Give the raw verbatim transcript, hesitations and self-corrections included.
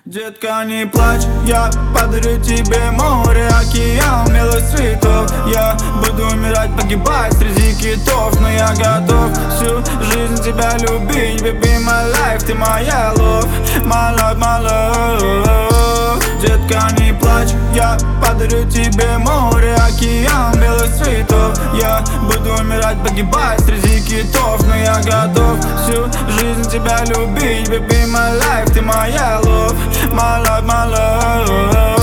Детка, не плачь, я подарю тебе море, океан, белых цветов. Я буду умирать, погибать среди китов, но я готов всю жизнь тебя любить. Baby, my life, ты моя love, my love, my love. Детка, не плачь, я подарю тебе море, океан, белых цветов. Я буду умирать, погибать среди китов, но я готов всю жизнь тебя любить. Baby, my life, ты моя love, my love, my love.